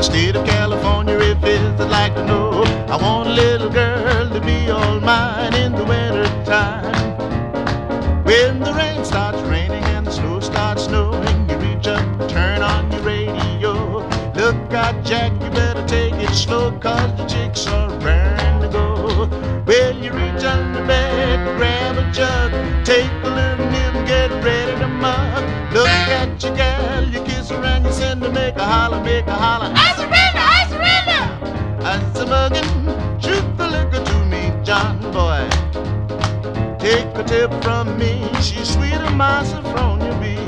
state of California, if it's I'd like to know. I want a little girl to be all mine in the winter time. When the rain starts raining and the snow starts snowing, you reach up, turn on your radio. Look out, Jack, you better take it slow, 'cause the chicks are raring to go. Well, you reach under bed, grab a jug, take a little nip, get ready to mug. Look at your gal, you kiss her and you send her, make a holler, make a holler. I surrender, I surrender! As a muggin', shoot the liquor to me, John boy. Take a tip from me, she's sweeter, my Sophronia bee.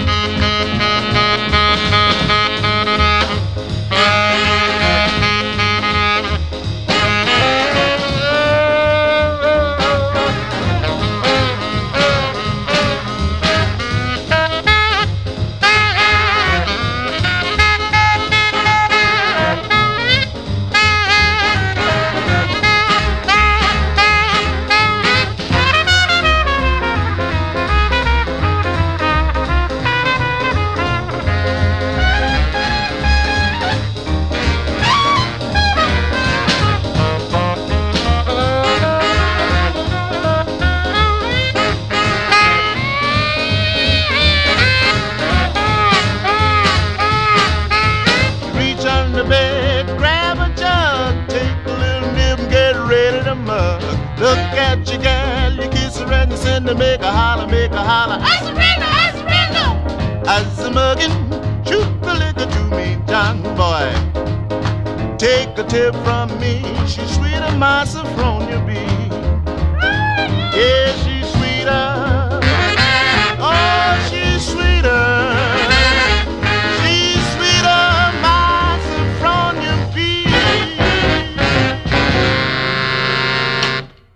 Look at your gal, you kiss her and you send her, make a holler, make a holler. I surrender, I surrender! As a muggin', shoot the liquor to me, John boy. Take a tip from me, she's sweeter, my Sophronia bee.